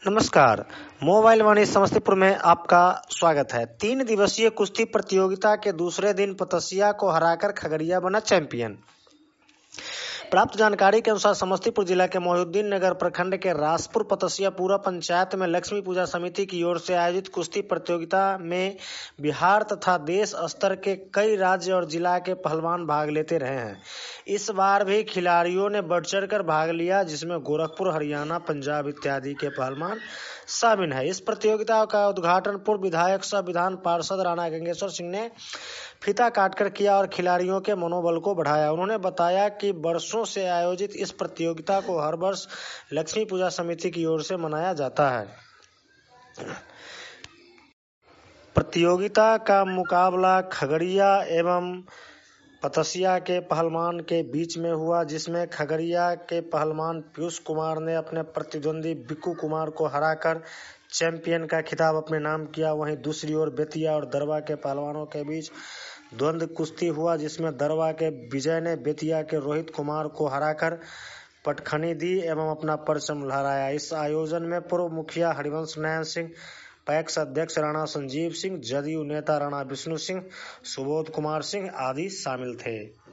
नमस्कार। मोबाइल वाणी समस्तीपुर में आपका स्वागत है। 3 दिवसीय कुश्ती प्रतियोगिता के दूसरे दिन पतसिया को हराकर खगड़िया बना चैंपियन। प्राप्त जानकारी के अनुसार समस्तीपुर जिला के मोहिउद्दीन नगर प्रखंड के रासपुर पतसिया पूरा पंचायत में लक्ष्मी पूजा समिति की ओर से आयोजित कुश्ती प्रतियोगिता में बिहार तथा देश स्तर के कई राज्य और जिला के पहलवान भाग लेते रहे हैं। इस बार भी खिलाड़ियों ने बढ़ चढ़कर भाग लिया, जिसमें गोरखपुर, हरियाणा, पंजाब इत्यादि के पहलवान शामिल हैं। इस प्रतियोगिता का उद्घाटन पूर्व विधायक सह विधान पार्षद राणा गंगेश्वर सिंह ने फीता काटकर किया और खिलाड़ियों के मनोबल को बढ़ाया। उन्होंने बताया कि वर्षों से आयोजित इस प्रतियोगिता को हर वर्ष लक्ष्मी पूजा समिति की ओर से मनाया जाता है। प्रतियोगिता का मुकाबला खगड़िया एवं पतसिया के पहलवान के बीच में हुआ, जिसमें खगड़िया के पहलवान पीयूष कुमार ने अपने प्रतिद्वंदी बिक्कू कुमार को हराकर चैंपियन का खिताब अपने नाम किया। वहीं दूसरी ओर बेतिया और दरवा के पहलवानों के बीच द्वंद्व कुश्ती हुआ, जिसमें दरवा के विजय ने बेतिया के रोहित कुमार को हराकर पटखनी दी एवं अपना परचम लहराया। इस आयोजन में पूर्व मुखिया हरिवंश नारायण सिंह, पैक्स अध्यक्ष राणा संजीव सिंह, जदयू नेता राणा विष्णु सिंह, सुबोध कुमार सिंह आदि शामिल थे।